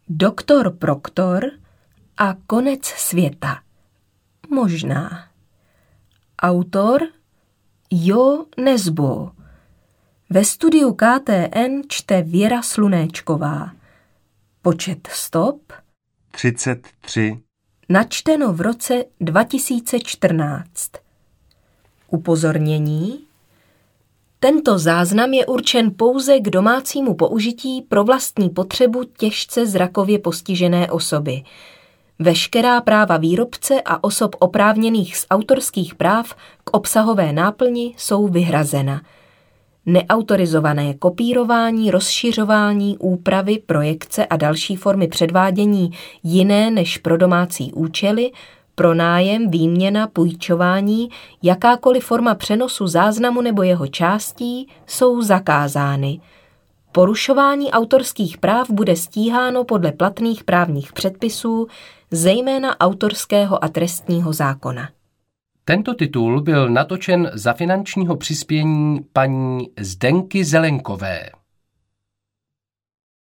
Doktor Proktor a konec světa. Možná. Autor Jo Nesbo. Ve studiu KTN čte Věra Slunéčková. Počet stop 33. Načteno v roce 2014. Upozornění. Tento záznam je určen pouze k domácímu použití pro vlastní potřebu těžce zrakově postižené osoby. Veškerá práva výrobce a osob oprávněných z autorských práv k obsahové náplni jsou vyhrazena. Neautorizované kopírování, rozšiřování, úpravy, projekce a další formy předvádění jiné než pro domácí účely, pronájem, výměna, půjčování, jakákoliv forma přenosu záznamu nebo jeho částí jsou zakázány. Porušování autorských práv bude stíháno podle platných právních předpisů, zejména autorského a trestního zákona. Tento titul byl natočen za finančního přispění paní Zdenky Zelenkové.